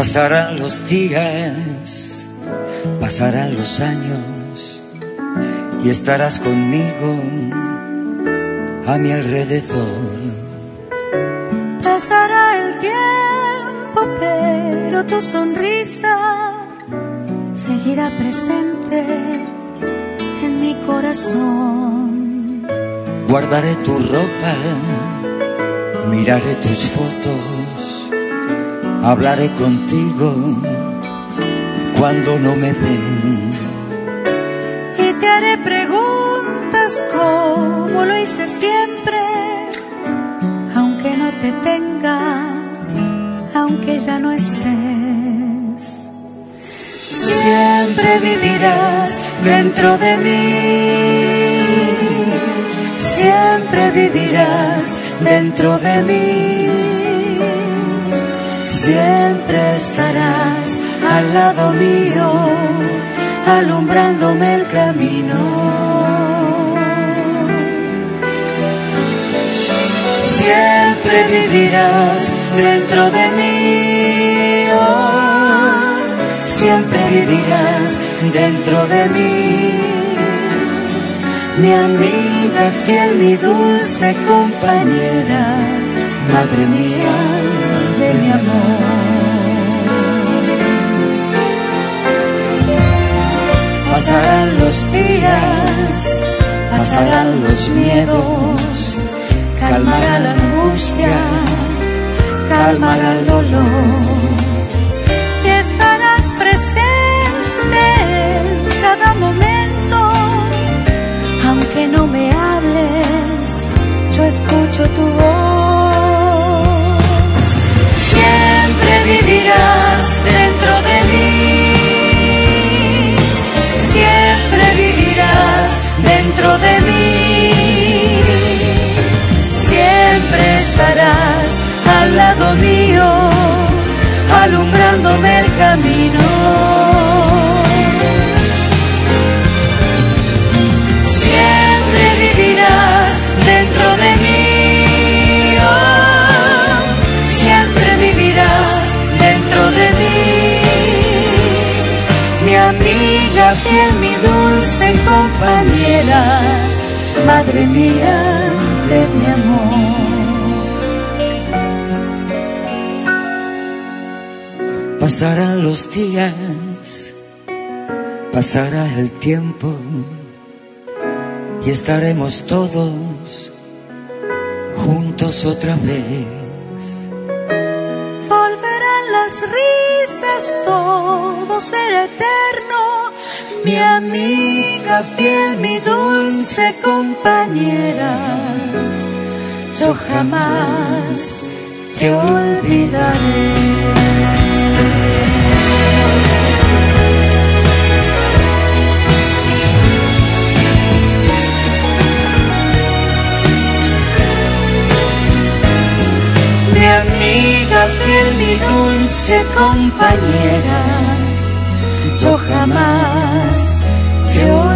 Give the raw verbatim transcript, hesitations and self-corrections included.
Pasarán los días, pasarán los años y estarás conmigo a mi alrededor. Pasará el tiempo, pero tu sonrisa seguirá presente en mi corazón. Guardaré tu ropa, miraré tus fotos, hablaré contigo cuando no me ven. Y te haré preguntas como lo hice siempre, aunque no te tenga, aunque ya no estés. Siempre vivirás dentro de mí, siempre vivirás dentro de mí, siempre estarás al lado mío, alumbrándome el camino. Siempre vivirás dentro de mí, oh, siempre vivirás dentro de mí, mi amiga fiel, mi dulce compañera, madre mía de mi amor. Pasarán los días, pasarán los miedos, calmará la angustia, calmará el dolor. Y estarás presente en cada momento, aunque no me hables, yo escucho tu voz. Siempre vivirás dentro de mí, siempre vivirás dentro de mí, siempre estarás al lado mío, alumbrándome el camino. Siempre vivirás dentro de mí, oh, siempre vivirás dentro de mí, mi amiga fiel, mi dulce compañera, madre mía de mi amor. Pasarán los días, pasará el tiempo y estaremos todos juntos otra vez. Volverán las risas, todo será eterno, Mi amiga fiel, mi dulce compañera, yo jamás te olvidaré. Mi amiga fiel, mi dulce compañera, yo jamás te olvidaré.